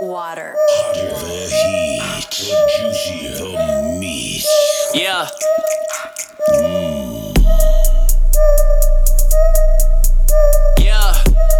water. Hotter the heat, the juicier the meat. Yeah. Yeah.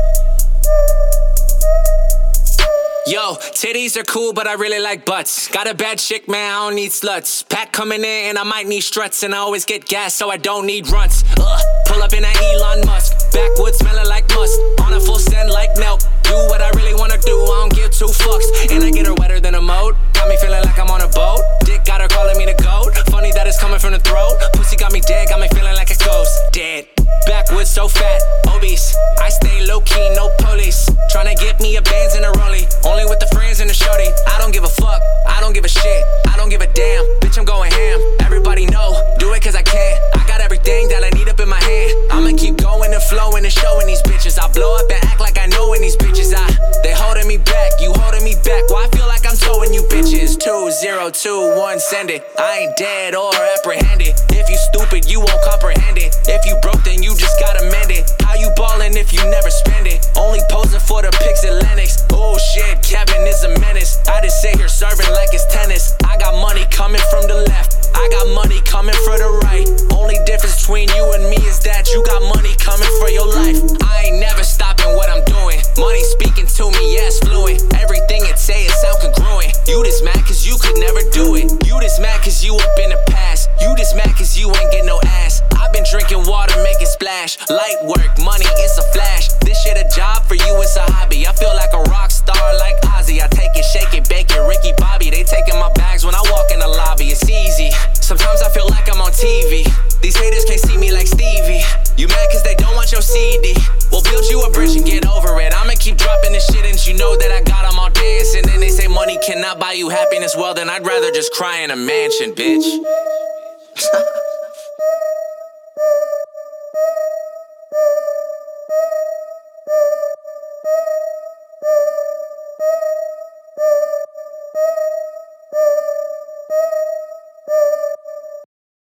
Yo, titties are cool, but I really like butts. Got a bad chick, man, I don't need sluts. Pack coming in and I might need struts. And I always get gas, so I don't need runts. Pull up in a Elon Musk. Backwoods smelling like must. On a full send like Nelk. Do what I really wanna do, I don't give two fucks. And I get her wetter than a moat. Got me feeling like I'm on a boat. Dick got her calling me the goat. Funny that it's coming from the throat. Pussy got me dead, got me feeling like a ghost. Dead. Backwoods so fat, obese. I stay low-key, no police. Tryna get me a Benz and a Rollie. Only with the friends and the shorty. I don't give a fuck, I don't give a shit. I don't give a damn, bitch I'm going ham. Everybody know, do it cause I can. I got everything that I need up in my hand. I'ma keep going and flowing and showing these bitches. I blow up and act like I know in these bitches. They holding me back, you holding me back. Why I feel like I'm towing you bitches. 2021, send it. I ain't dead or apprehended. If you stupid, you won't comprehend it. If you broke, then you just gotta mend it. How you ballin' if you never spend it? Only posing for the pics at Lennox. Oh shit, Kevin is a menace. I just sit here serving like it's tennis. I got money coming from the left, I got money coming for the right. Only difference between you and me is that you got money coming for your life. I ain't never stopping what I'm doing. Money speaking to me, yes, fluent. Everything it say, it sound congruent. You just mad cause you could never do it. You just mad cause you up in the past. You just mad cause you ain't get no ass. I've been drinking water, making splash. Light work, money, it's a flash. This shit a job, for you it's a hobby. I feel like a rock star like Ozzy. I take it, shake it, bake it, Ricky Bobby. They taking my bags when I walk in the lobby. It's easy. Sometimes I feel like I'm on TV. These haters can't see me like Stevie. You mad cause they don't want your CD. Well, build you a bridge and get over it. I'ma keep dropping this shit and you know that I got them all dancing. And they say money cannot buy you happiness. Well, then I'd rather just cry in a mansion, bitch.